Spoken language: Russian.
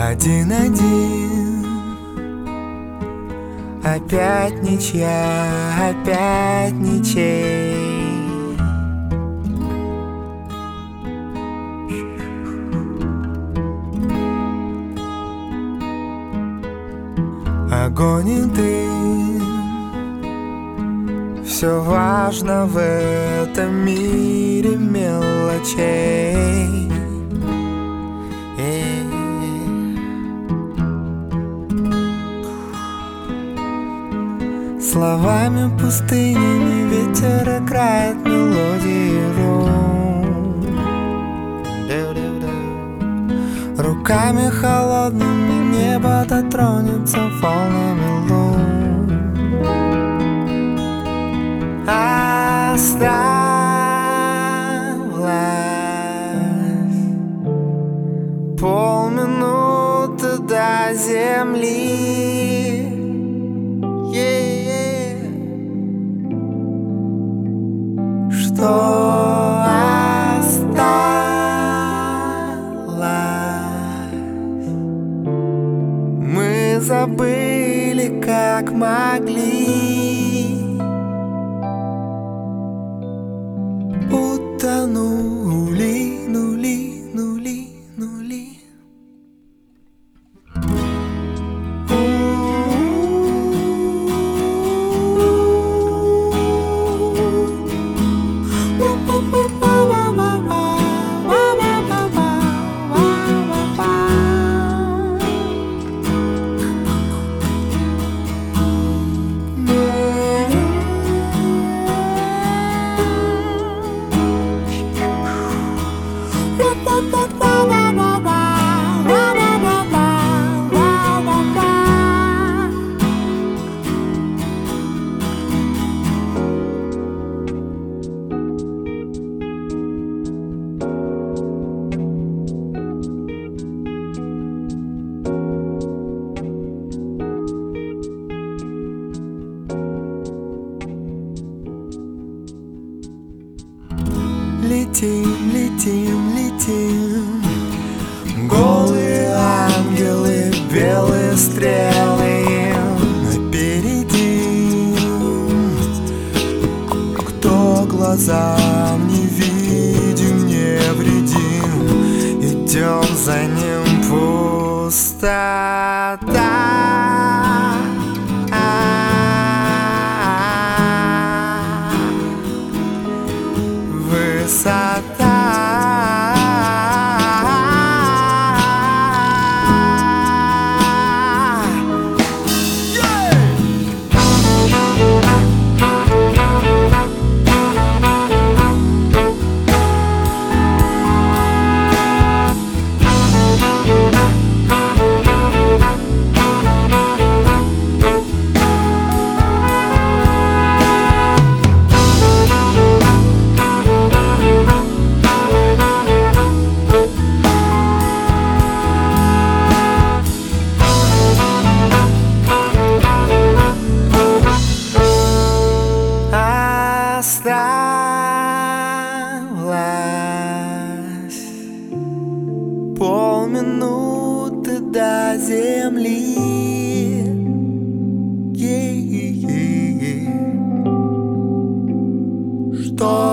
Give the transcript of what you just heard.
один-один. Опять ничья, опять ничей. Огонь и дым, все важно в этом мире мелочей. Словами пустынями ветер играет мелодии руками холодными небо дотронется волнами лун. Осталось полминуты до земли. Что осталось? Мы забыли, как могли. Утонули, нули, нули, нули. Летим, летим, летим, голые ангелы, белые стрелы напереди. Кто глазам не видим, невредим, идем за ним пустота. Высота. Осталось полминуты до земли. Что